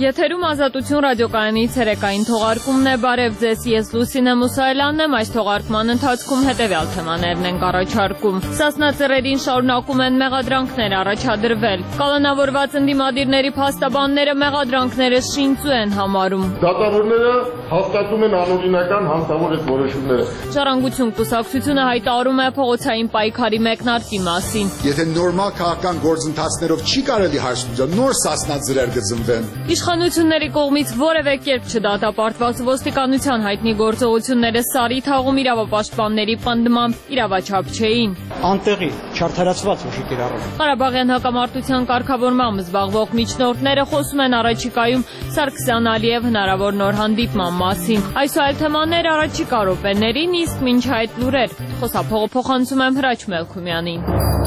Եթերում Ազատություն ռադիոկայանի ցերեկային թողարկումն է, բարև ձեզ, ես Լուսինե Մուսայելյանն եմ, այս թողարկման ընթացքում հետևյալ թեմաներն ենք առաջարկում։ Սասնա ծռերին շարունակում են մեղադրանքներ առաջադրվել։ Կալանավորված ընդդիմադիրների փաստաբանները մեղադրանքները շինծու են համարում։ Դատավորները հաստատում են անօրինական հանցավոր այդ որոշումները։ Ժառանգություն կուսակցությունը հայտարարում է փողոցային պայքարի մեկնարկի մասին։ Եթե նորմալ քաղաքական գործընթացներով չի կարելի հարցնել, նոր սասնա ծռեր կծնվեն։ Իշխանությունների կողմից որևէ կերպ չդատապարտված ոստիկանության հայտնի գործողությունները Սարի թաղում իրավապաշտպանների պնդմամբ իրավաչափ չէին։ Անտեղի չարդարացված ուժի կիրառում։ Ղարաբաղյան հակամարտության կարգավորմամբ զբաղվող միջնորդները խոսում են առաջիկայում Սարգսյան-Ալիև հնարավոր նոր հանդիպման մասին։ Այս ու այլ թեմաներ առաջիկա րոպեներին, իսկ մինչ այդ լուրեր։ Խոսափողը փոխանցում եմ Հրաչ Մելքումյանին։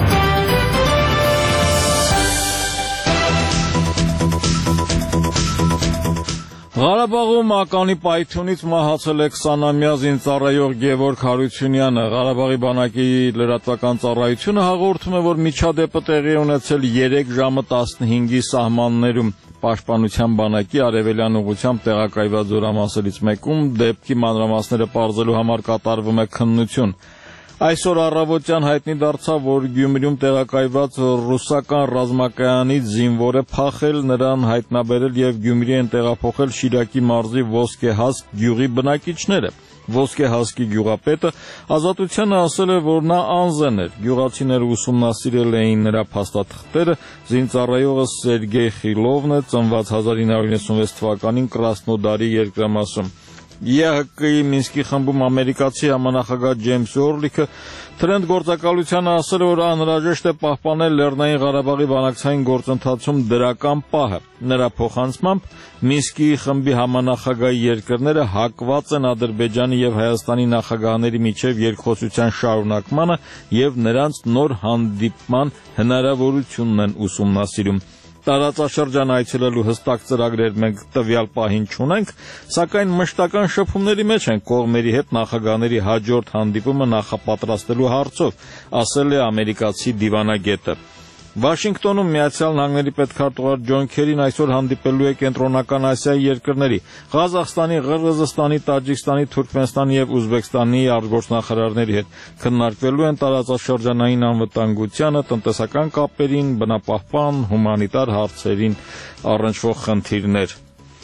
Ղարաբաղում ականի պայթյունից մահացել է 20-ամյա զինծառայող Գևորգ Հարությունյանը։ Ղարաբաղի բանակի լրատվական ծառայությունը հաղորդում է, որ միջադեպը տեղի ունեցել 3 ժամը 15-ի սահմաններում։ Պաշտպանության բանակի արևելյան ուղղությամբ տեղակայված զորամասերից մեկում դեպքի մանրամասները պարզելու համար կատարվում է քննություն։ Այսօր առավոտյան հայտնի դարձավ, որ Գյումրիում տեղակայված ռուսական ռազմակայանից զինվոր է փախել, նրան հայտնաբերել եւ Գյումրի են տեղափոխել Շիրակի մարզի Ոսկեհասկ գյուղի բնակիչները։ Ոսկեհասկի գյուղապետը Ազատությանը ասել է, որ նա անզեն էր։ Գյուղացիները ուսումնասիրել էին նրա փաստաթղթերը։ Զինծառայողը Սերգեյ Խիլովն է, ծնված 1996 թվականին Կրասնոդարի երկրամասում։ ԵՀԿ-ի Մինսկի խմբում ամերիկացի համանախագահ Ջեյմս Օրլիքը Թրենդ գործակալությանը ասել է, որ անհրաժեշտ է պահպանել Լեռնային Ղարաբաղի բանակցային գործընթացում դրական պահը։ Նրա փոխանցմամբ Մինսկի խմբի համանախագահի երկրները հակված են Ադրբեջանի եւ Հայաստանի նախագահների միջև երկխոսության շարունակմանը եւ նրանց նոր հանդիպման հնարավորությունն են ուսումնասիրում։ Տարածաշրջան այցելելու հստակ ծրագրեր մենք տվյալ պահին չունենք, սակայն մշտական շփումների մեջ են կողմերի հետ նախագահների հաջորդ հանդիպումը նախապատրաստելու հարցով, ասել է ամերիկացի դիվանագետը։ Վաշինգտոնում Միացյալ Նահանգների պետքարտուղար Ջոն Քերին այսօր հանդիպելու է Կենտրոնական Ասիայի երկրների Ղազախստանի, Ղրղզստանի, Տաջիկստանի, Թուրքմենստանի եւ Ուզբեկստանի արտգործնախարարների հետ։ Քննարկվելու են տարածաշրջանային անվտանգությանը, տնտեսական կապերին, բնապահպան, հումանիտար հարցերին առնչվող խնդիրներ։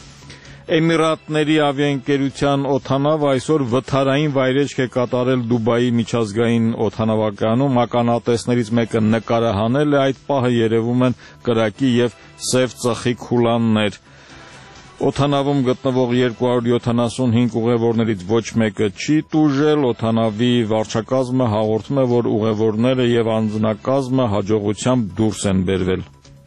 Էմիրատների ավիաընկերության օդանավը այսօր վթարային վայրեջք է կատարել Դուբայի միջազգային օդանավակայանում, ականատեսներից մեկը նկարահանել է այդ պահը, երևում են կրակի եւ սև ծխի քուլաններ։ Օդանավում գտնվող 275 ուղևորներից ոչ մեկը չի տուժել, օդանավի վարչակազմը հաղորդում է, որ ուղևորները եւ անձնակազմը հաջողությամբ դուրս են բերվել։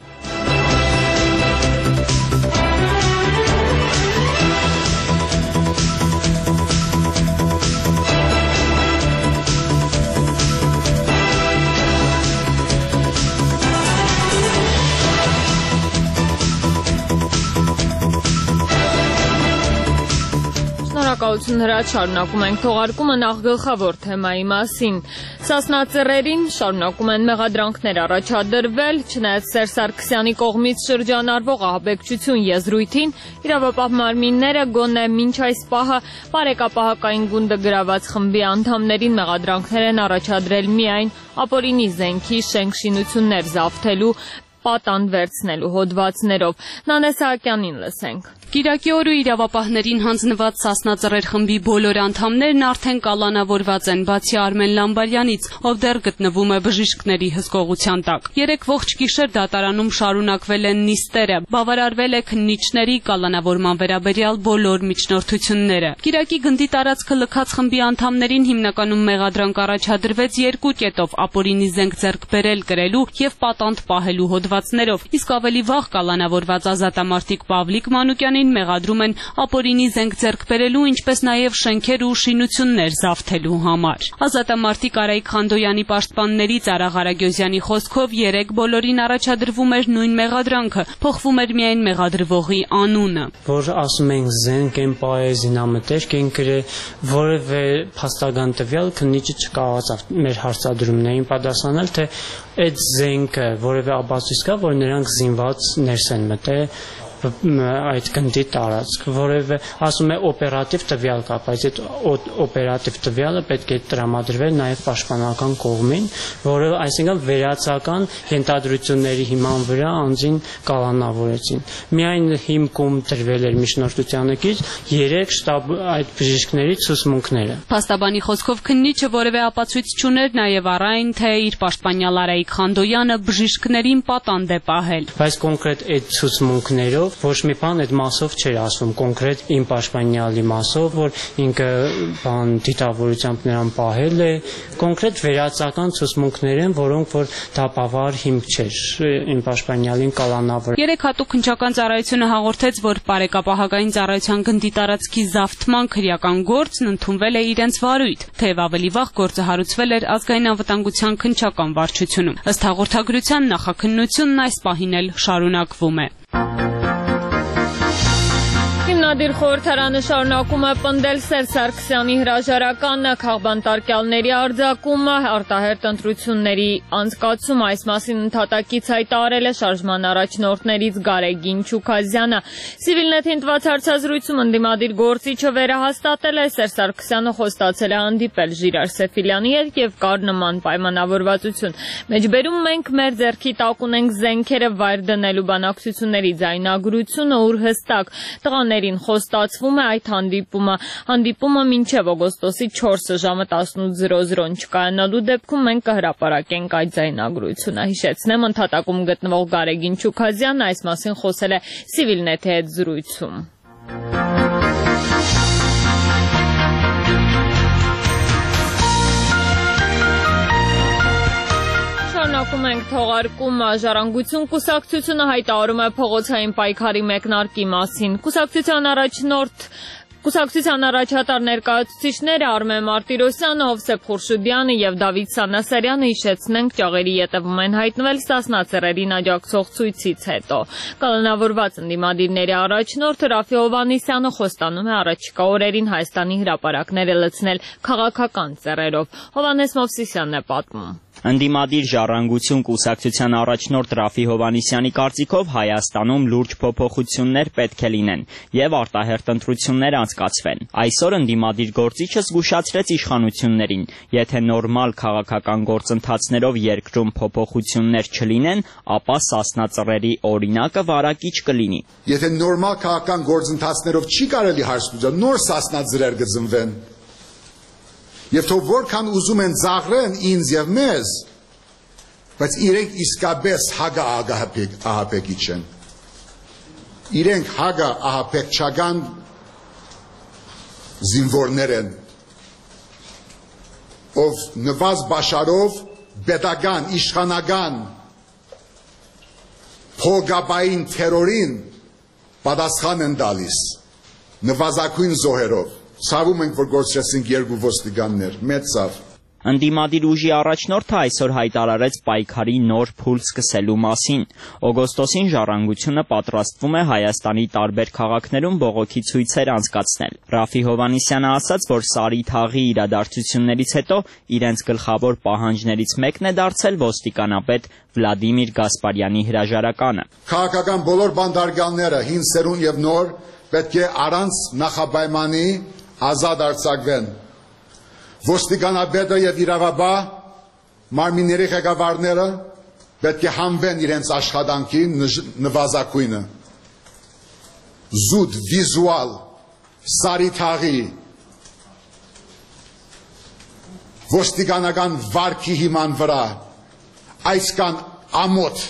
Շնորհակալություն Հրաչ, շարունակում ենք թողարկումը նախ գլխավոր թեմայի մասին։ Սասնա ծռերին շարունակում են մեղադրանքներ առաջադրվել, չնայած Սերժ Սարգսյանի կողմից շրջանառվող ահաբեկչություն եզրույթին, իրավապահ մարմինները գոնե մինչ այս պահը բարեկապահական գունդը գրաված խմբի անդամներին մեղադրանքներ են առաջադրել միայն ապօրինի զենքի շենքշինություններ զավթելու պատանդ վերցնելու հոդվածներով։ Նանե Սահակյանին լսենք։ Կիրակի օրը իրավապահներին հանձնված Սասնա ծռեր խմբի բոլոր անդամներն արդեն կալանավորված են, բացի Արմեն Լամբարյանից, ով դեռ գտնվում է բժիշկների հսկողության տակ։ 3 ողջ գիշեր դատարանում շարունակվել են նիստերը, բավարարվել է քննիչների կալանավորման վերաբերյալ բոլոր միջնորդությունները։ Կիրակի գնդի տարածքը լքած խմբի անդամներին հիմնականում մեղադրանք առաջադրվեց 2 կետով՝ ապօրինի զենք ձեռք բերել կրելու եւ պատանդ պահելու հոդվածներով, իսկ ավելի վաղ կալանավորված ազատամարտիկ Պավլիկ Մանուկյանին մեղադրում են ապօրինի զենք ձեռք բերելու, ինչպես նաև շենքեր ու շինություններ զավթելու համար։ Ազատամարտիկ Արայիկ Խանդոյանի պաշտպաններից Արաղ Արագյոզյանի խոսքով 3 բոլորին առաջադրվում էր նույն մեղադրանքը, փոխվում էր միայն մեղադրվողի անունը։ Որ ասում են զենք են պահել, զինամթերք են գրել, որևէ փաստական տվյալ քննիչը չկարողացավ մեր հարցադրումներին պատասխանել, թե այդ զենքը որևէ ապացույց կա, որ նրանք զինված ներս են մտել այդ գնդի տարածք, որևէ ասում է օպերատիվ տվյալ կա, բայց այդ օպերատիվ տվյալը պետք է տրամադրվել նաև պաշտպանական կողմին, որը այսինքն վերացական ենթադրությունների հիման վրա անձին կալանավորեցին։ Միայն հիմքում տրվել էր միջնորդությանը կից 3 շտաբ այդ բժիշկների ցուցմունքները։ Փաստաբանի խոսքով քննիչը որևէ ապացույց չուներ նաև առայն, թե իր պաշտպանյալ Արայիկ Խանդոյանը բժիշկներին պատանդ է պահել։ Բայց կոնկրետ այդ ցուցմունքներով ոչ մի բան այդ մասով չէր ասում, կոնկրետ իմ պաշտպանյալի մասով, որ ինքը դիտավորությամբ նրան պահել է, կոնկրետ վերացական ցուցմունքներ են, որոնք որ դա բավարար հիմք չէր իմ պաշտպանյալին կալանավորել։ 3 հատուկ քննչական ծառայությունը հաղորդեց, որ Պարեկապահակային ծառայության գնդի տարածքի զավթման քրեական գործն ընդունվել է իրենց վարույթ, թեև ավելի վաղ գործը հարուցվել էր ազգային անվտանգության քննչական վարչությունում։ Ըստ հաղորդագրության նախաքննությունն այս պահին էլ շարունակվում է։ Հիմնադիր խորհրդարանը շարունակում է պնդել Սերժ Սարգսյանի հրաժարականը, քաղբանտարկյալների արձակումը, արտահերթ ընտրությունների անցկացումը, այս մասին ընդհատակից հայտարարել է շարժման առաջնորդներից Գարեգին Չուքազյանը։ Civilnet-ին տված հարցազրույցում ընդդիմադիր գործիչը վերահաստատել է Սերժ Սարգսյանը խոստացել է հանդիպել Ժիրար Սեֆիլյանի հետ եւ կար նման պայմանավորվածություն։ Մեջբերում մենք մեր ձեռքի տակ ունենք զենքերը վայր դնելու բանակցությունների ձայնագրությունը, ուր հստակ տղաներին խոստացվում է այդ հանդիպումը մինչև օգոստոսի 4-ը ժամը 18:00-ն չկայանալու դեպքում մենք կհրապարակենք այդ ձայնագրությունը։ Հիշեցնեմ, ընդհատակում գտնվող Գարեգին Չուքազյանը այս մասին խոսել է Civilnet-ի հետ զրույցում։ Շարունակում ենք թողարկումը։ Ժառանգություն կուսակցությունը հայտարարում է փողոցային պայքարի մեկնարկի մասին։ Կուսակցության առաջատար ներկայացուցիչները Արմեն Մարտիրոսյանը, Հովսեփ Խուրշուդյանը եւ Դավիթ Սանասարյանը հիշեցնենք ճաղերի ետևում են հայտնվել Սասնա ծռերին աջակցող ցույցից հետո։ Կալանավորված ընդդիմադիրների առաջնորդը Ռաֆի Հովհաննիսյանը խոստանում է առաջիկա օրերին Հայաստանի հրապարակները լցնել քաղաքական ծռերով։ Հովհաննես Մովսիսյանն է պատմում։ Ընդդիմադիր Ժառանգություն կուսակցության առաջնորդ Ռաֆի Հովհաննիսյանի կարծիքով Հայաստանում լուրջ փոփոխություններ պետք է լինեն եւ արտահերթ ընտրություններ անցկացվեն։ Այսօր ընդդիմադիր գործիչը զգուշացրեց իշխանություններին, եթե նորմալ քաղաքական գործընթացներով երկրում փոփոխություններ չլինեն, ապա Սասնա ծռերի օրինակը վարակիչ կլինի։ Եթե նորմալ քաղաքական գործընթացներով չի կարելի հարցնել, նոր Սասնա ծռեր կծնվեն։ Եվ թող որքան ուզում են ծաղրեն ինձ եւ մեզ, բայց իրենք իսկապես հագա ահապեկիչ են։ Իրենք հագա ահապեկչական զինվորներ են, ով նվազ բաշարով պետական, իշխանական, փողապային թերորին պատասխան են տալիս, նվազագույն զոհերով։ Ցավում ենք, որ գործեցինք 2 ոստիկաններ, մեծ ցավ։ Ընդդիմադիր ուժի առաջնորդը այսօր հայտարարեց պայքարի նոր փուլ սկսելու մասին։ Օգոստոսին Ժառանգությունը պատրաստվում է Հայաստանի տարբեր քաղաքներում բողոքի ցույցեր անցկացնել։ Ռաֆի Հովհաննիսյանը ասաց, որ Սարի թաղի իրադարձություններից հետո իրենց գլխավոր պահանջներից մեկն է դարձել ոստիկանապետ Վլադիմիր Գասպարյանի հրաժարականը։ Քաղաքական բոլոր բանդարգալները, հին սերուն եւ նոր, պետք է առանց նախապայմանի ազատ արձակվեն։ Ոստիկանապետը եւ իրավաբան մարմինների ղեկավարները պետք է հանվեն իրենց աշխատանքի նվազագույնը։ Զուտ վիզուալ Սարի թաղի ոստիկանական վարքի հիման վրա այսքան ամոթ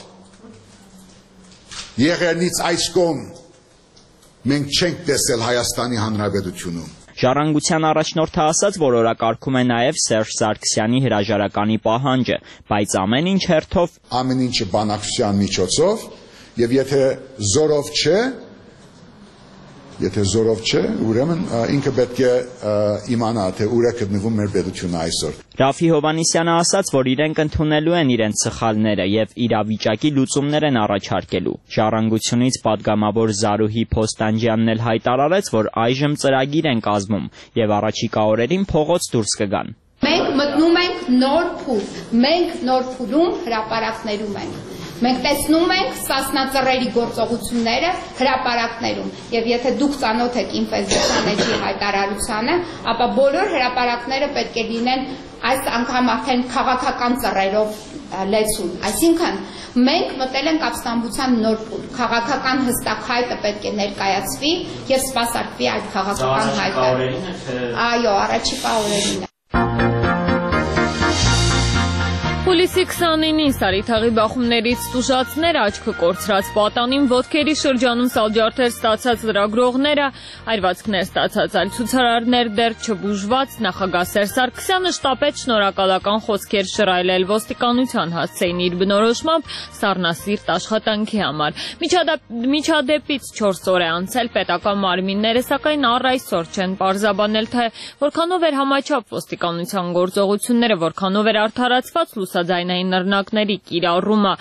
եղերնից այս կողմ մենք չենք տեսել Հայաստանի Հանրապետությունում։ Ժառանգության առաջնորդը ասաց, որ օրակարգում է նաև Սերժ Սարգսյանի հրաժարականի պահանջը, բայց ամեն ինչ հերթով ամեն ինչը բանակցության միջոցով եւ եթե զորով չէ, ուրեմն ինքը պետք է իմանա, թե ուր է գտնվում մեր պետությունը այսօր։ Ռաֆի Հովհաննիսյանը ասաց, որ իրենք ընդունելու են իրենց սխալները եւ իրավիճակի լուծումներ են առաջարկելու։ Ժառանգությունից падգամավոր Զարուհի Փոստանջյանն էլ հայտարարեց, որ այժմ ծրագիր են կազմում եւ առաջիկա օրերին փողոց դուրս կգան։ Մենք մտնում ենք նոր փուլ, մենք նոր փուլում հրապարակներում ենք։ Մենք տեսնում ենք սասնածռերի գործողությունները հրապարակներում, եւ եթե դուք ծանոթ եք Ինֆեզիոն էջի հայտարարությանը, ապա բոլոր հրապարակները պետք է լինեն այս անգամ արդեն քաղաքական ծռերով լեցուն, այսինքն մենք մտել ենք ապստամբության նոր փուլ, քաղաքական հստակ հայտը պետք է ներկայացվի եւ սպասարկվի այդ քաղաքական հայտը։ Այո, առաջիկա օրերին։ Հուլիսի 29-ին Սարիթաղի բախումներից տուժածներ աչքը կորցրած պատանին ոտքերի շրջանում սալջարդեր ստացած լրագրողները, այրվածքներ ստացած այլ ցուցարարներ դեռ չբուժված նախագահ Սերժ Սարգսյանը շտապեց շնորհակալական խոսքեր շռայլել ոստիկանության հասցեին իր բնորոշմամբ սառնասիրտ աշխատանքի համար։ Միջադեպից 4 օր է անցել պետական մարմինները, սակայն առ այսօր չեն պարզաբանել, թե որքանով էր համաչափ ոստիկանության գործողությունները, որքանով էր արդարացված լուսաձայնային նռնակների կիրառումը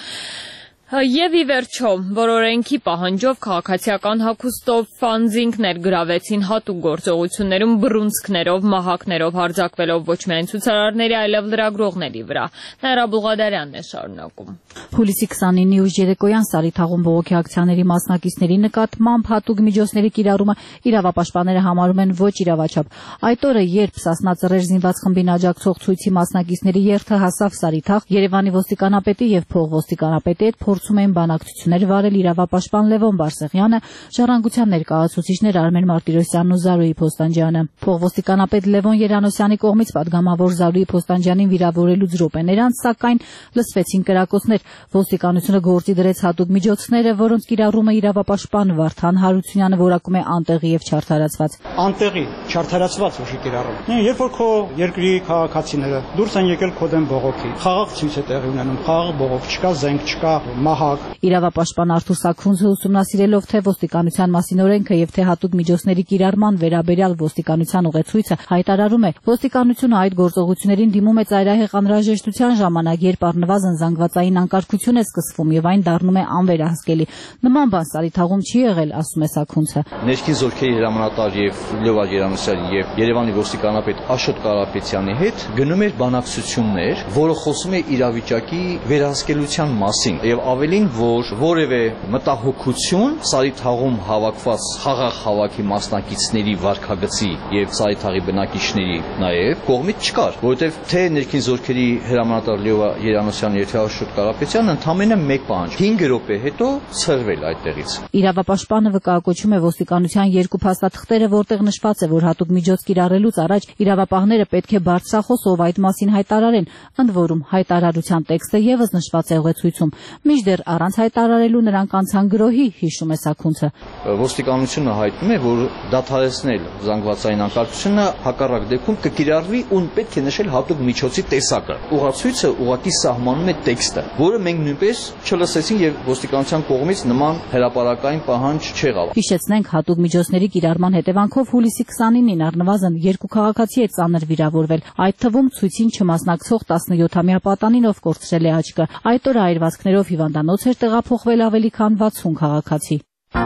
եւ ի վերջո որօրենքի պահանջով քաղաքացիական հագուստով անձինքներ գրավեցին հատուկ գործողություններում բռունցքներով, մահակներով հարձակվելով ոչ միայն ցուցարարների, այլև լրագրողների վրա։ Նաիրա Բուղադարյանն է շարունակում։ Հուլիսի 29-ի ուշ երեկոյան Սարիթաղում բողոքի ակցիաների մասնակիցների նկատմամբ հատուկ միջոցների կիրառումը իրավապաշտպանները համարում են ոչ իրավաչափ։ Այդ օրը, երբ Սասնա ծռեր զինված խմբին աջակցող ցույցի մասնակիցների երթը հասավ Սարիթաղ, Երևանի ոստիկանապետի եւ փոխոստիկանապետի հետ փորձում էին բանակցություններ վարել իրավապաշտպան Լևոն Բարսեղյանը, ժառանգության ներկայացուցիչներ Արմեն Մարտիրոսյանն ու Զարուհի Փոստանջյանը։ Փոխոստիկանապետ Լևոն Երանոսյանի կողմից պատգամավոր Զարուհի Փոստանջյանին վիրավորելուց րոպեներ անց, սակայն լսվեցին կրակոցներ։ Ոստիկանությունը գործի դրեց հատուկ միջոցները, որոնց կիրառումը իրավապաշտպան Վարդան Հարությունյանը որակում է անտեղի եւ չարդարացված։ Անտեղի, չարդարացված ուժի կիրառում։ Երբ որ քո երկրի քաղաքացիները դուրս են եկել քո դեմ բողոքի, խաղաղ ցույց է տեղի ունենում, խաղաղ բողոք, չկա զենք, չկա մահակ։ Իրավապաշտպան Արթուր Սաքունձը ուսումնասիրելով թե ոստիկանության մասին օրենքը եւ թե հատուկ միջոցների կիրառման վերաբերյալ ոստիկանության ուղեցույցը հայտարարում է, ոստիկանությունը այդ գործողություններին դիմում է ծայրահեղ անհրաժեշտության ժամանակ, երբ առնվազն զանգվածային անկարգություն է սկսվում եւ այն դառնում է անվերահսկելի։ Նման բան Սարիթաղում չի եղել, ասում է Սաքունձը։ Ներքին զորքերի հրամանատար եւ Լևոն Երանոսյանի եւ Երևանի ոստիկանապետ Աշոտ Կարապետյանի հետ գնում էր բանակցություններ, որը խոսում է իրավիճակի վերահսկելիության մասին եւ ավելին, որ որևէ մտահոգություն Սարիթաղում հավաքված խաղաղ հավաքի մասնակիցների վարքագծի եւ Սարիթաղի բնակիչների նաեւ կողմից չկար, որովհետեւ թե ներքին զորքերի հրամանատար Լևոն Երանոսյանը եւ Աշոտ Կարապետյանը ընդամենը մեկ պահանջ 5 րոպե հետո ցրվել այդտեղից։ Իրավապաշտպանը վկայակոչում է ոստիկանության երկու փաստաթղթերը, որտեղ նշված է, որ հատուկ միջոց կիրառելուց առաջ իրավապահները պետք է բարձրախոսով այդ մասին հայտարարեն, ընդ որում հայտարարության տեքստը եւս նշված է ուղեցույցում։ Մինչդեռ առանց հայտարարելու նրանք անցան գրոհի, հիշում է Սաքունձը։ Ոստիկանությունը հայտնում է, որ դադարեցնել զանգվածային անկարգությունը հակառակ դեպքում կկիրառվի ու պետք է նշել հատուկ միջոցի տեսակը։ Ուղղացույցը ուղղակի սահմանում է տեքստը, որը մենք նույնպես չլսեցինք եւ ոստիկանության կողմից նման հրապարակային պահանջ չեղավ։ Հիշեցնենք, հատուկ միջոցների կիրառման հետևանքով հուլիսի 29-ին առնվազն 2 քաղաքացի է ծանր վիրավորվել, այդ թվում ցույցին չմասնակցող 17-ամյա պատանին, ով կորցրել է աչքը։ Այդ օրը այրվածքներով հիվանդանոց էր տեղափոխվել ավելի քան 60 քաղաքացի։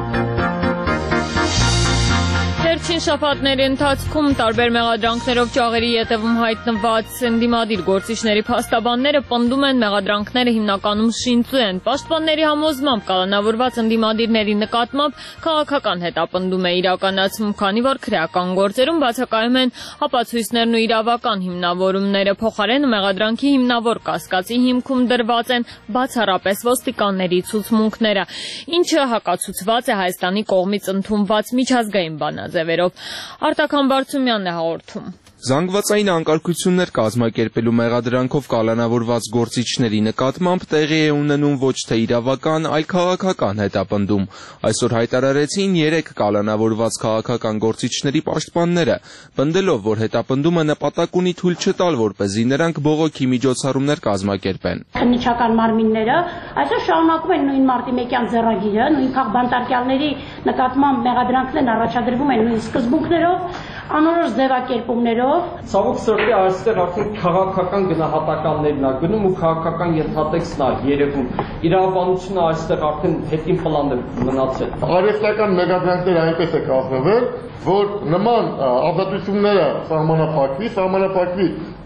Վերջին շաբաթների ընթացքում տարբեր մեղադրանքներով ճաղերի ետևում հայտնված ընդդիմադիր գործիչների փաստաբանները պնդում են, մեղադրանքները հիմնականում շինծու են։ Պաշտպանների համոզմամբ կալանավորված ընդդիմադիրների նկատմամբ քաղաքական հետապնդում է իրականացվում, քանի որ քրեական գործերում բացակայում են ապացույցներն ու իրավական հիմնավորումները, փոխարենը մեղադրանքի հիմնավոր կասկածի հիմքում դրված են բացառապես ոստիկանների ցուցմունքները, ինչը հակացուցված է Հայաստանի կողմից ընդունված միջազգային բանաձևերով։ Արտակ Համբարձումյանն է հաղորդում։ Զանգվածային անկարգություններ կազմակերպելու մեղադրանքով կալանավորված գործիչների նկատմամբ տեղի է ունենում ոչ թե իրավական, այլ քաղաքական հետապնդում։ Այսօր հայտարարեցին 3 կալանավորված քաղաքական գործիչների պաշտպանները, պնդելով, որ հետապնդումը նպատակ ունի թույլ չտալ, որպեսզի նրանք բողոքի միջոցառումներ կազմակերպեն։ Քննիչական մարմինները այսօր շարունակում են նույն մարտի 1-յան ձեռագիրը, նույն քաղբանտարկյալների նկատմամբ մեղադրանքներն առաջադրվում են նույն սկզբունքներով, անորոշ ձևակերպումներով։ Ցավոք սրտի այստեղ արդեն քաղաքական գնահատականներն է գնում ու քաղաքական ենթատեքստն է երևում։ Իրավաբանությունը այստեղ արդեն հետին պլան է մնացել։ Արհեստական մեղադրանքները այնպես է կազմվել, որ նման ազատությունները սահմանափակվի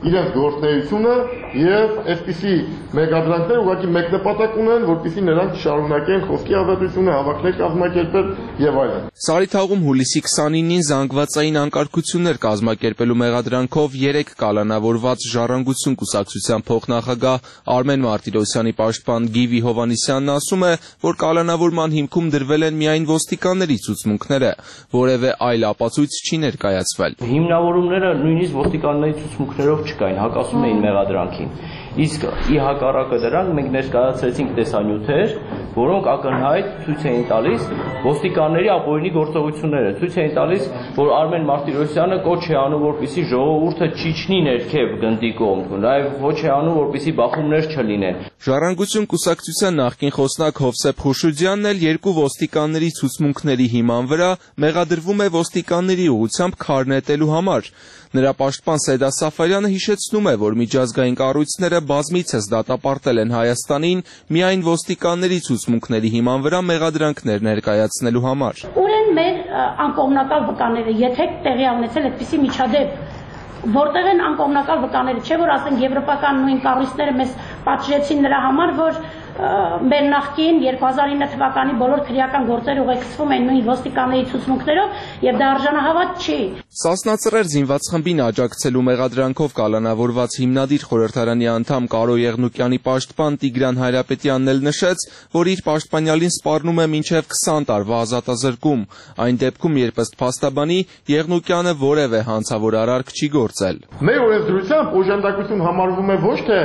իրենց գործունեությունը եւ այսպիսի մեկադրանքներ ուղղակի մեկ նպատակ ունեն, որպեսզի նրանք շարունակեն խոսքի ազատությունը, հավաքներ կազմակերպել եւ այլն։ Սարիթաղում հուլիսի 29-ին զանգվածային անկարգություններ կազմակերպելու մեղադրանքով 3 կալանավորված Ժառանգություն կուսակցության փոխնախագահ Արմեն Մարտիրոսյանի պաշտպան Գիվի Հովհաննիսյանն ասում է, որ կալանավորման հիմքում դրվել են միայն ոստիկանների ցուցմունքները, որևէ այլ ապացույց չի ներկայացվել։ Հիմնավորումները նույնիսկ ոստիկանների ցուցմունքներով չկային, հակասում էին մեղադրանքին։ Իսկ ի հակառակը դրան մենք ներկայացրեցինք տեսանյութեր, որոնք ակնհայտ ցույց էին տալիս ոստիկանների ապօրինի գործողությունները, ցույց էին տալիս, որ Արմեն Մարտիրոսյանը կոչ է անում, որպեսզի ժողովուրդը չիջնի ներքև գնդի կողմ, նաև ոչ է անում, որպեսզի բախումներ չլինեն։ Ժառանգություն կուսակցության նախկին խոսնակ Հովսեփ Խուշուջյանն էլ 2 ոստիկանների ցուցմունքների հիման վրա մեղադրվում է ոստիկանների ուղղությամբ քար նետելու համար։ Նրա պաշտպան Սեդա Սաֆարյանը հիշեցնում է, որ միջազգային կառույցները բազմիցս դատապարտել են Հայաստանին միայն ոստիկանների ցուցմունքների հիման վրա մեղադրանքներ ներկայացնելու համար։ Ուր են մեր անկողմնակալ վկաները, եթե տեղի ունեցել այդպիսի միջադեպ, որտեղ են անկողմնակալ վկաները, չէ՞ որ ասենք եվրոպական նույն կառույցները մեզ պատժեցին նրա համար, որ մեր նախկին 2009 թվականի բոլոր քրեական գործերը ուղեկցվում են նույն ոստիկանների ցուցմունքներով եւ դա արժանահավատ չի։ Սասնածռեր զինված խմբին աջակցելու մեղադրանքով կալանավորված հիմնադիր խորհրդարանի անդամ Կարո Եղնուկյանի պաշտպան Տիգրան Հայրապետյանն էլ նշեց, որ իր պաշտպանյալին սպառնում է մինչև 20 տարվա ազատազրկում։ Այն դեպքում, երբ ըստ փաստաբանի Եղնուկյանը որևէ հանցավոր արարք չի գործել։ Մեր օրենսդրությամբ օժանդակություն համարվում է ոչ թե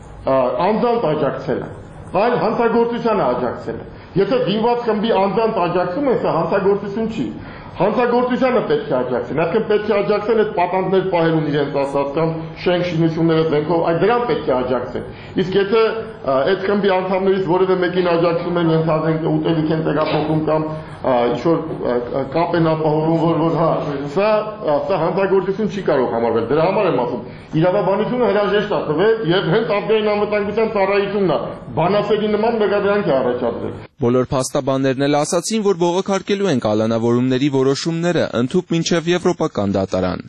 անձանց աջակցելը, այլ հանցագործությանը աջակցելը։ Եթե զինված խմբի անձանց աջակցում են, սա հանցագործություն չի։ Հանցագործությանը պետք է աջակցեն, այսինքն պետք է աջակցեն այդ պատանդներ պահելուն իրենց ասած կամ շենք շինությունները զենքով, այդ դրան պետք է աջակցեն։ Իսկ եթե այդ խմբի անդամներից որևէ մեկին աջակցում են, ենթադրենք ուտելիք են տեղափոխում կամ ինչ-որ կապ են ապահովում, որ հա, սա հանցագործություն չի կարող համարվել։ Դրա համար եմ ասում, իրավաբանությունը հրաժեշտ է տվել եւ հենց ազգային անվտանգության ծառայությունն է բանասերի նման մեղադրանք է առաջադրել։ Բոլոր փաստաբաններն էլ ասացին, որ բողոքարկելու են կալանավորումների որոշումները ընդհուպ մինչև եվրոպական դատարան։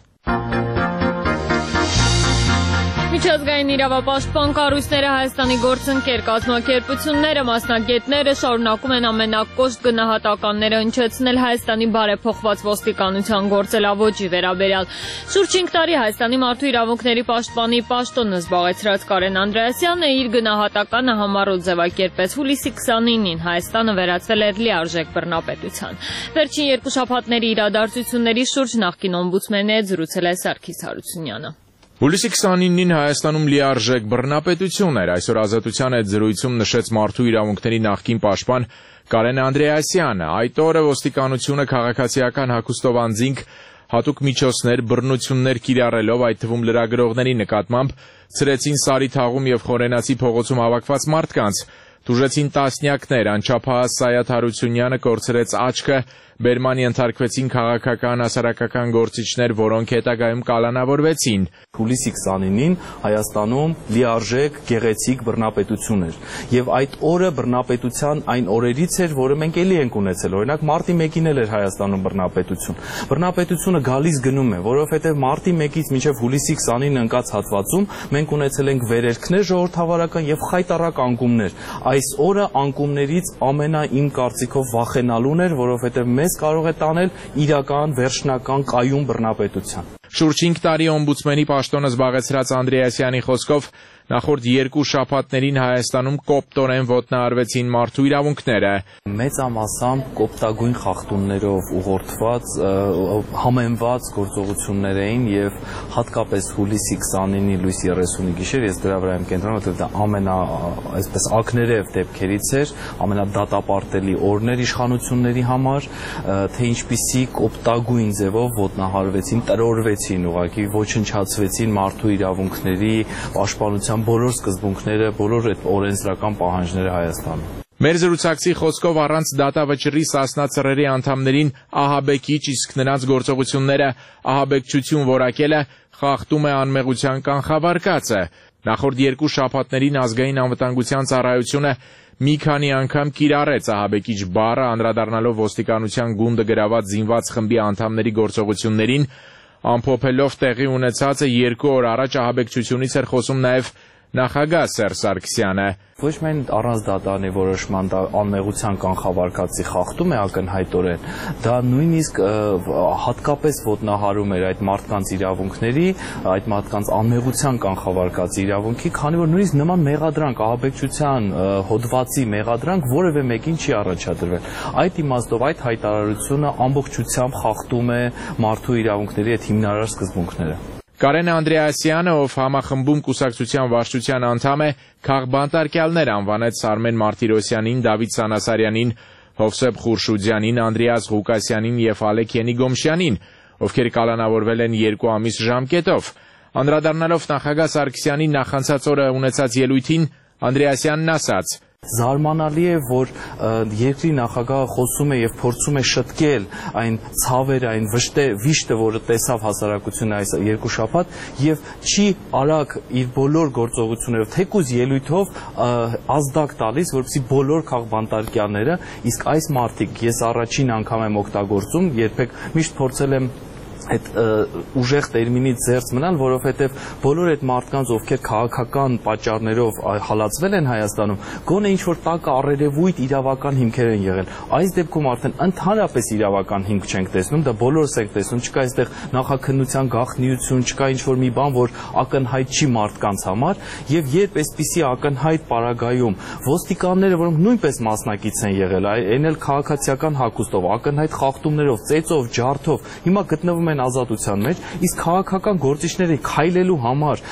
Միջազգային իրավապաշտպան կառույցները, Հայաստանի գործընկեր կազմակերպությունները, մասնագետները շարունակում են ամենակոշտ գնահատականները հնչեցնել Հայաստանի բարեփոխված ոստիկանության գործելավոճի վերաբերյալ։ Շուրջ 5 տարի Հայաստանի մարդու իրավունքների պաշտպանի պաշտոնը զբաղեցրած Կարեն Անդրեասյանը իր գնահատականը համառոտ ձևակերպեց հուլիսի 29-ին Հայաստանը վերածվել էր լիարժեք բռնապետության։ Վերջին 2 շաբաթների իրադարձությունների շուրջ նախկին օմբուդսմենի հետ զրուցել է Սարգիս Հարությունյանը։ Հուլիսի 29-ին Հայաստանում լիարժեք բռնապետություն էր, այսօր Ազատության հետ զրույցում նշեց մարդու իրավունքների նախկին պաշտպան Կարեն Անդրեասյանը։ Այդ օրը ոստիկանությունը քաղաքացիական հագուստով անձինք հատուկ միջոցներ, բռնություններ կիրառելով, այդ թվում լրագրողների նկատմամբ, ցրեցին Սարիթաղում եւ Խորենացի փողոցում հավաքված մարդկանց։ Տուժեցին տասնյակներ, անչափահաս Սայաթ Հարությունյանը կորցրեց աչքը, բերման ենթարկվեցին քաղաքական, հասարակական գործիչներ, որոնք հետագայում կալանավորվեցին։ Հուլիսի 29-ին Հայաստանում լիարժեք գեղեցիկ բռնապետություն էր, եւ այդ օրը բռնապետության այն օրերից էր, որը մենք էլի ենք ունեցել։ Օրինակ մարտի 1-ին էլ էր Հայաստանում բռնապետություն։ Բռնապետությունը գալիս գնում է, որովհետեւ մարտի 1-ից մինչեւ հուլիսի 29-ը ընկած հատվածում մենք ունեցել ենք վերերքներ ժողովրդավարական եւ խայտառակ անկումներ։ Այս օրը անկումներից իմ կարծիքով վախենալուն էր, որովհետեւ մեզ կարող է տանել իրական վերջնական կայուն բռնապետության։ Շուրջ 5 տարի օմբուդսմենի պաշտոնը զբաղեցրած Անդրեասյանի խոսքով նախորդ 2 շաբաթներին Հայաստանում կոպտորեն ոտնահարվեցին մարդու իրավունքները։ Մեծամասամբ կոպտագույն խախտումներով ուղղորդված համեմված գործողություններ էին եւ հատկապես հուլիսի 29-ի լույս 30-ի գիշեր ես դրա վրա եմ կենտրոնացել, որովհետեւ դա ամենա այսպես ակներև դեպքերից էր, ամենադատապարտելի օրներ իշխանությունների համար, թե ինչպիսի կոպտագույն ձևով ոտնահարվեցին, տրորվեցին, ուղղակի ոչնչացվեցին մարդու իրավունքների պաշտպանության բոլոր սկզբունքները, բոլոր այդ օրենսդրական պահանջները Հայաստանում։ Մեր զրուցակցի խոսքով առանց դատավճռի Սասնա ծռերի անդամներին ահաբեկիչ, իսկ նրանց գործողությունները ահաբեկչություն որակելը խախտում է անմեղության կանխավարկածը։ Նախորդ 2 շաբաթներին ազգային անվտանգության ծառայությունը մի քանի անգամ կիրառեց ահաբեկիչ բառը, անդրադառնալով ոստիկանության գունդը գրաված զինված խմբի անդամների գործողություններին, Ամփոփելով տեղի ունեցածը 2 օր առաջ ահաբեկչությունից էր խոսում նաև նախագահ Սերժ Սարգսյանը։ Ոչ միայն առանց դատարանի որոշման դա անմեղության կանխավարկածի խախտում է ակնհայտորեն, դա նույնիսկ հատկապես ոտնահարում էր այդ մարդկանց իրավունքների, այդ մարդկանց անմեղության կանխավարկածի իրավունքի, քանի որ նույնիսկ նման մեղադրանք, ահաբեկչության հոդվածի մեղադրանք որևէ մեկին չի առաջադրվել։ Այդ իմաստով այդ հայտարարությունը ամբողջությամբ խախտում է մարդու իրավունքների այդ հիմնարար սկզբունքները։ Կարեն Անդրեասյանը, ով համախմբում կուսակցության վարչության անդամ է, քաղբանտարկյալներ անվանեց Արմեն Մարտիրոսյանին, Դավիթ Սանասարյանին, Հովսեփ Խուրշուդյանին, Անդրեաս Ղուկասյանին և Ալեք Ենիգոմշյանին, ովքեր կալանավորվել են 2 ամիս ժամկետով։ Անդրադառնալով նախագահ Սարգսյանի նախանցած օրը ունեցած ելույթին, Անդրեասյանն ասաց. Զարմանալի է, որ երկրի նախագահը խոսում է եւ փորձում է շտկել այն ցավերը, այն վիշտը, որը տեսավ հասարակությունը այս 2 շաբաթ եւ չի արագ իր բոլոր գործողություններով, թեկուզ ելույթով ազդակ տալիս, որպեսզի բոլոր քաղբանտարկյալները, իսկ այս մարդիկ ես առաջին անգամ եմ օգտագործում, երբեք միշտ փորձել եմ այդ ուժեղ տերմինից զերծ մնալ, որովհետև բոլոր այդ մարդկանց, ովքեր քաղաքական պատճառներով հալածվել են Հայաստանում, գոնե ինչ-որ տակ առերևույթ իրավական հիմքեր են եղել։ Այս դեպքում արդեն ընդհանրապես իրավական հիմք չենք տեսնում, դա բոլորս ենք տեսնում, չկա այստեղ նախաքննության գաղտնիություն, չկա ինչ-որ մի բան, որ ակնհայտ չի մարդկանց համար, եւ երբ այսպիսի ակնհայտ պարագայում ոստիկանները, որոնք նույնպես մասնակից են եղել, այն էլ քաղաքացիական հագուստով, ակնհայտ խախտումներով, ծեծով, ջարդով, հիմա գտնվում են ազատության մեջ, իսկ քաղաքական գործիչների քայլելու համար,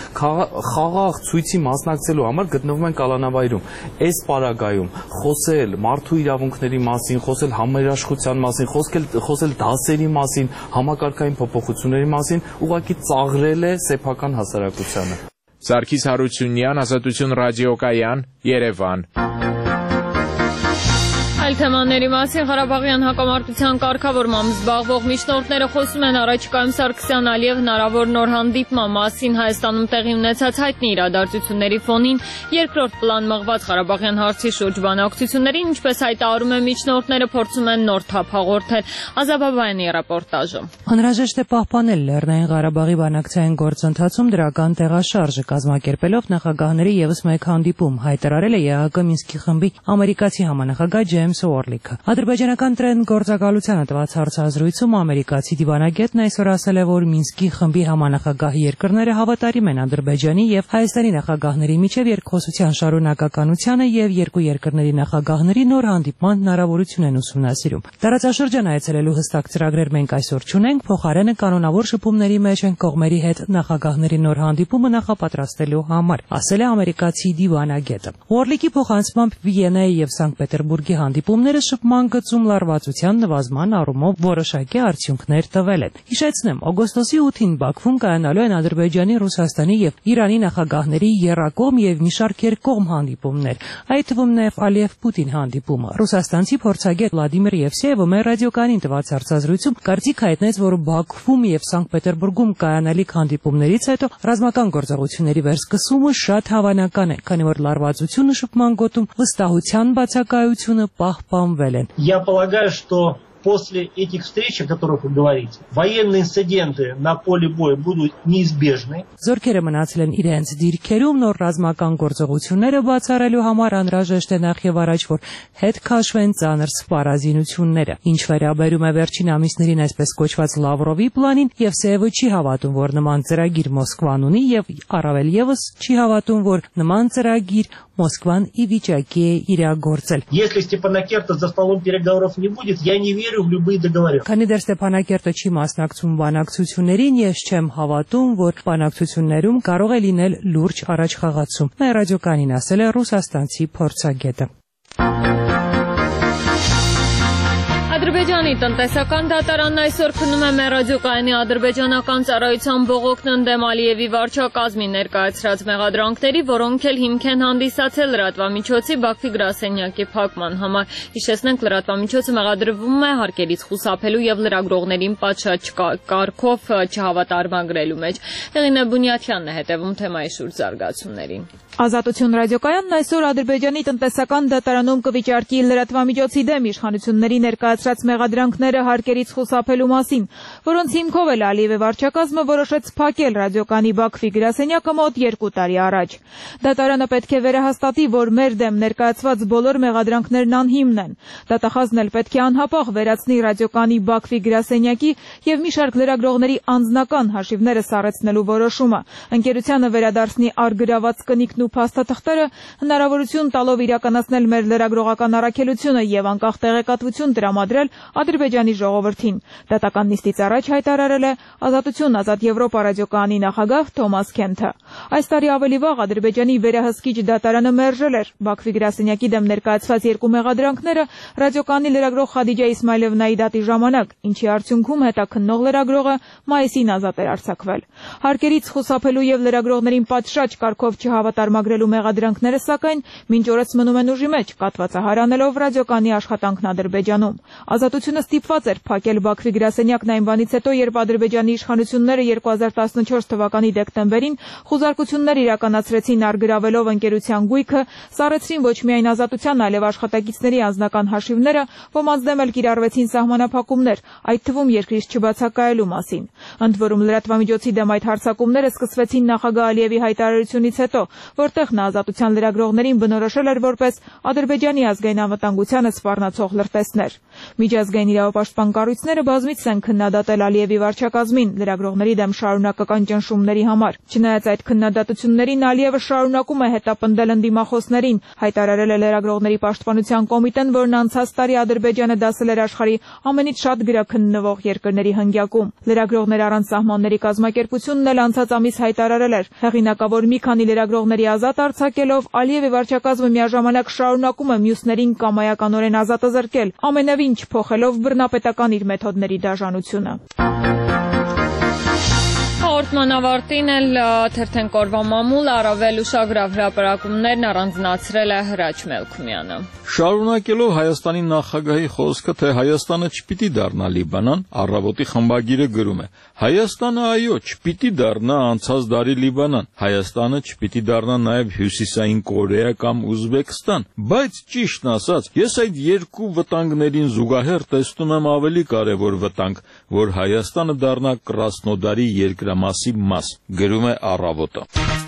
խաղաղ ցույցի մասնակցելու համար գտնվում են կալանավայրում։ Այս պարագայում խոսել մարդու իրավունքների մասին, խոսել համերաշխության մասին, խոսել դասերի մասին, համակարգային փոփոխությունների մասին, ուղղակի ծաղրել է սեփական հասարակությանը։ Սարգիս Հարությունյան, Ազատություն ռադիոկայան, Երևան։ Այլ թեմաների մասին Ղարաբաղյան հակամարտության կարգավորմամբ զբաղվող միջնորդները խոսում են առաջիկայում Սարգսյան-Ալիև հնարավոր նոր հանդիպման մասին Հայաստանում տեղի ունեցած հայտնի իրադարձությունների ֆոնին երկրորդ պլան մղված Ղարաբաղյան հարցի շուրջ բանակցություններին, ինչպես հայտարարում են միջնորդները, փորձում են նոր թափ հաղորդել։ Ազաբաբայանի ռեպորտաժը։ Անհրաժեշտ է պահպանել Լեռնային Ղարաբաղի բանակցային գործընթացում դրական տեղաշարժը, կազմակերպելով նախագահների ևս մեկ հանդիպում, հայտարարել է ԵԱՀԿ Մինսկի խմբի ամերիկացի համանախագահ Ջեյմս Օրլիքը։ Ադրբեջանական տրենդ գործակալությանը տված հարցազրույցում ամերիկացի դիվանագետն այսօր ասել է, որ Մինսկի խմբի համանախագահ երկրները հավատարիմ են Ադրբեջանի եւ Հայաստանի նախագահների միջև երկխոսության շարունակականությանը եւ երկու երկրների նախագահների նոր հանդիպման հնարավորություն են ուսումնասիրում։ Տարածաշրջան այցելելու հստակ ծրագրեր մենք այսօր չունենք, փոխարենը կանոնավոր շփումների մեջ են կողմերի հետ նախագահների նոր հանդիպումը նախապատրաստելու համար, ասել է ամերիկացի դիվանագետը։ Օրլիկի փոխանցմամբ Վիեննայի եւ Սանկտ Պետերբուրգի հանդիպումները շփման գծում լարվածության նվազման առումով որոշակի արդյունքներ տվել են։ Հիշեցնեմ, օգոստոսի 8-ին Բաքվում կայանալու են Ադրբեջանի, Ռուսաստանի եւ Իրանի նախագահների եռակողմ եւ մի շարք երկկողմ հանդիպումներ, այդ թվում նաեւ Ալիև-Պուտին հանդիպումը։ Ռուսաստանցի փորձագետ Վլադիմիր Եվսեևը մեր ռադիոկայանին տված հարցազրույցում կարծիք հայտնեց, որ Բաքվում եւ Սանկտ Պետերբուրգում կայանալիք հանդիպումներից հետո ռազմական գործողությունների վերսկսումը շատ հավանական է, քանի որ լարվածությունը շփման գոտում վստահության բացակայությունը պահպանվել են։ Я полагаю, что после этих встреч, о которых вы говорите, военные инциденты на поле боя будут неизбежны. Զորքերը մնացել են իրենց դիրքերում, նոր ռազմական գործողությունները բացառելու համար անհրաժեշտ է նախ եւ առաջ, որ հետ քաշվեն ծանր սպառազինությունները։ Ինչ վերաբերում է վերջին ամիսներին այսպես կոչված Լավրովի պլանին, Եվսեևը չի հավատում, որ նման ծրագիր Մոսկվան ունի եւ առավել եւս չի հավատում, որ նման ծրագիր Մոսկվան ի վիճակի է իրագործել։ Если Степанакерта за столом переговоров не будет, я не верю в любые договоренности. Քանի դեռ Ստեփանակերտը չի մասնակցում բանակցություններին, ես չեմ հավատում, որ բանակցություններում կարող է լինել լուրջ առաջխաղացում։ Մեր ռադիոկայանին ասել է ռուսաստանցի փորձագետը։ Ադրբեջանի տնտեսական դատարանն այսօր քննում է մեր ռադիոկայանի ադրբեջանական ծառայության բողոքն ընդդեմ Ալիևի վարչակազմի ներկայացրած մեղադրանքների, որոնք էլ հիմք են հանդիսացել լրատվամիջոցի Բաքվի գրասենյակի փակման համար։ Հիշեցնենք, լրատվամիջոցը մեղադրվում է հարկերից խուսափելու եւ լրագրողներին պատշաճ կարգով չհավատարմագրելու մեջ։ Հեղինե Բունյաթյանն է հետևում թեմայի շուրջ զարգացումներին։ Ազատություն ռադիոկայանն այսօր Ադրբեջանի տնտեսական դատարանում կվիճարկի լրատվամիջոցի դեմ իշխանությունների ներկայացրած մեղադրանքները հարկերից խուսափելու մասին, որոնց հիմքով էլ Ալիևի վարչակազմը որոշեց փակել ռադիոկայանի Բաքվի գրասենյակը մոտ 2 տարի առաջ։ Դատարանը պետք է վերահաստատի, որ մեր դեմ ներկայացված բոլոր մեղադրանքներն անհիմն են։ Դատախազն էլ պետք է անհապաղ վերացնի ռադիոկայանի Բաքվի գրասենյակի եւ մի շարք լրագրողների անձնական հաշիվները սառեցնելու որոշումը, ընկերությանը վերադարձնի արգրաված կնիքն ու փաստաթղթերը, հնարավորություն տալով իրականացնել մեր լրագրողական առաքելությունը եւ անկախ տեղեկատվություն տրամադրել Ադրբեջանի ժողովրդին։ Դատական նիստից առաջ հայտարարել է Ազատություն ազատ Եվրոպա ռադիոկայանի նախագահ Թոմաս Քենթը։ Այս տարի ավելի վաղ Ադրբեջանի վերահսկիչ դատարանը մերժել էր Բաքվի գրասենյակի դեմ ներկայացված 2 մեղադրանքները ռադիոկայանի լրագրող Խադիջա Իսմայլովնայի դատի ժամանակ, ինչի արդյունքում հետաքննող լրագրողը մայիսին ազատ էր արձակվել։ Հարկերից խուսափելու եւ լրագրողներին պատշաճ կարգով չհավատարմագրելու մեղադրանքները սակայն մինչ օրս մնում են ուժի մեջ, կատվածահարանելով ռադիոկայանի աշխատանքն Ադրբեջանում։ Ազատությունը ստիպված էր փակել Բաքվի գրասենյակն այն բանից հետո, երբ Ադրբեջանի իշխանությունները 2014 թվականի դեկտեմբերին խուզարկություններ իրականացրեցին արգրավելով ընկերության գույքը, սառեցրին ոչ միայն Ազատության, այլև աշխատակիցների անձնական հաշիվները, ոմանց դեմ էլ կիրառվեցին սահմանափակումներ, այդ թվում երկրից չբացակայելու մասին։ Ընդ որում լրատվամիջոցի դեմ այդ հարձակումները սկսվեցին նախագահ Ալիևի հայտարարությունից հետո, որտեղ նա Ազատության լրագրողներին բնորոշել էր որպես Ադրբեջանի ազգային անվտանգությանը սպառնացող լրտեսներ։ Միջազգային իրավապաշտպան կառույցները բազմիցս են քննադատել Ալիևի վարչակազմին լրագրողների դեմ շարունակական ճնշումների համար։ Չնայած այդ քննադատություններին Ալիևը շարունակում է հետապնդել ընդդիմախոսներին, հայտարարել է լրագրողների պաշտպանության կոմիտեն, որն անցած տարի Ադրբեջանը դասել էր աշխարհի ամենից շատ գրաքննվող երկրների հնգյակում։ Լրագրողներ առանց սահմանների կազմակերպությունն էլ անցած ամիս հայտարարել էր, հեղինակավոր մի քանի լրագրողների ազատ արձակելով Ալիևի վարչակազմը միաժամանակ շարունակում է մյուսներին կամայականորեն ազատազրկել, ամենևին չփոխելով բռնապետական իր մեթոդների դաժանությունը։ Հաղորդման ավարտին էլ թերթենք օրվա մամուլ առավել ուշագրավ հրապարակումներն առանձնացրել է Հրաչ Մելքումյանը։ Շարունակելով Հայաստանի նախագահի խոսքը, թե Հայաստանը չպիտի դառնա Լիբանան, Առավոտի խմբագիրը գրում է. Հայաստանը այո, չպիտի դառնա անցած դարի Լիբանան, Հայաստանը չպիտի դառնա նաև Հյուսիսային Կորեա կամ Ուզբեկստան, բայց ճիշտն ասած, ես այդ երկու վտանգներին զուգահեռ տեսնում եմ ավելի կարևոր վտանգ, որ Հայաստանը դառնա Կրասնոդարի երկրամասի մաս, գրում է Առավոտը։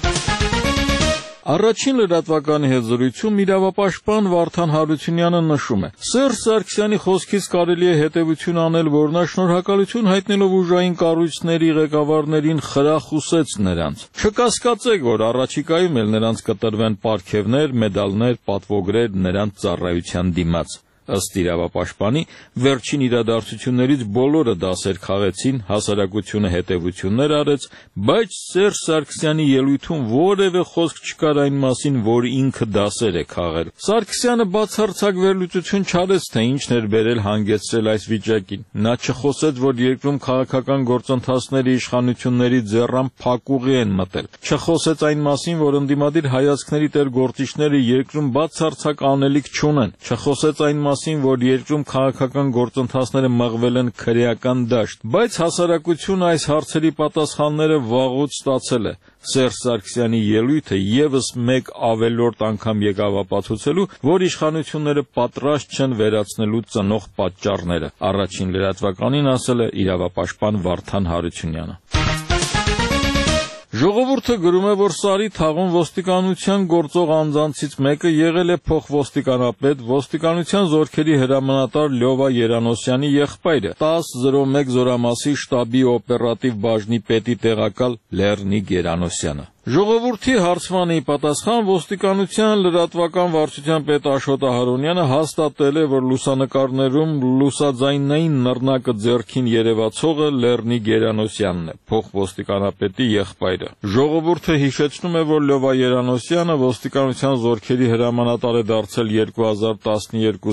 Առաջին լրատվականի հետ զրույցում իրավապաշտպան Վարդան Հարությունյանը նշում է. Սերժ Սարգսյանի խոսքից կարելի է հետևություն անել, որ նա շնորհակալություն հայտնելով ուժային կառույցների ղեկավարներին խրախուսեց նրանց։ Չկասկածեք, որ առաջիկայում էլ նրանց կտրվեն պարգևներ, մեդալներ, պատվոգրեր նրանց ծառայության դիմաց։ Ըստ իրավապաշտպանի, վերջին իրադարձություններից բոլորը դասեր խաղեցին, հասարակությունը հետևություններ արեց, բայց Սերժ Սարգսյանի ելույթում որևէ խոսք չկար այն մասին, որ ինքը դասեր է խաղել։ Սարգսյանը բացարձակ վերլուծություն չարեց, թե ինչն էր բերել հանգեցրել այս վիճակին։ Նա չխոսեց, որ երկրում քաղաքական գործընթացները իշխանությունների ձեռան փակուղի են մտել։ Չխոսեց այն մասին, որ ընդդիմադիր հայացքների տեր գործիչները երկրում բացարձակ անելիք չունեն։ Չխոսեց այն մասին, որ երկրում քաղաքական գործընթացները մղվել են քրեական դաշտ, բայց հասարակությունը այս հարցերի պատասխանները վաղուց ստացել է։ Սերժ Սարգսյանի ելույթը եւս մեկ ավելորդ անգամ եկավ ապացուցելու, որ իշխանությունները պատրաստ չեն վերացնելու ծնող պատճառները։ Առաջին լրատվականին ասել է իրավապաշտպան Վարդան Հարությունյանը։ Ժողովուրդը գրում է, որ Սարի թաղում ոստիկանության գործող անձանցից մեկը եղել է փոխոստիկանապետ ոստիկանության զորքերի հրամանատար Լյովա Երանոսյանի եղբայրը, 1001 զորամասի շտաբի օպերատիվ բաժնի պետի տեղակալ Լեռնիկ Երանոսյանը։ Ժողովրդի հարցմանի պատասխան ոստիկանության լրատվական վարչության պետ Աշոտ Ահարոնյանը հաստատել է, որ լուսանկարներում լուսաձայնային նռնակը ձեռքին երևացողը Լեռնիկ Երանոսյանն է, փոխոստիկանապետի եղբայրը։ Ժողովուրդը հիշեցնում է, որ Լյովա Երանոսյանը ոստիկանության զորքերի հրամանատար է դարձել 2012-ին։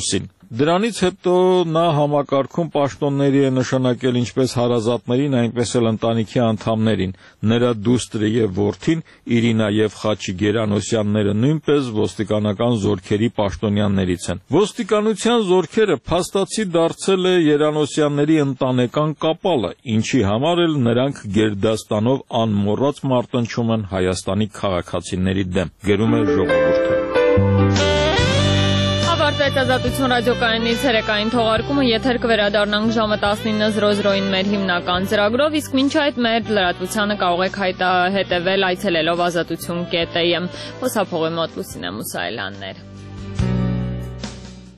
Դրանից հետո նա համակարգում պաշտոնների է նշանակել ինչպես հարազատներին, այնպես էլ ընտանիքի անդամներին։ Նրա դուստրը եւ որդին Իրինա եւ Խաչի Գերանոսյանները նույնպես ոստիկանական զորքերի պաշտոնյաներից են։ Ոստիկանության զորքերը փաստացի դարձել է Երանոսյանների ընտանեկան կապալը, ինչի համար էլ նրանք գերդաստանով անմոռաց մարտնչում են Հայաստանի քաղաքացիների դեմ, գրում է ժողովուրդը։ Ավարտվեց Ազատություն ռադիոկայանի ցերեկային թողարկումը, եթեր կվերադառնանք ժամը 19:00-ին մեր հիմնական ծրագրով, իսկ մինչ այդ մեր լրատվությանը կարող եք հետևել այցելելով azatutun.am։ Խոսափողի մոտ Լուսինե Մուսայելյաններ։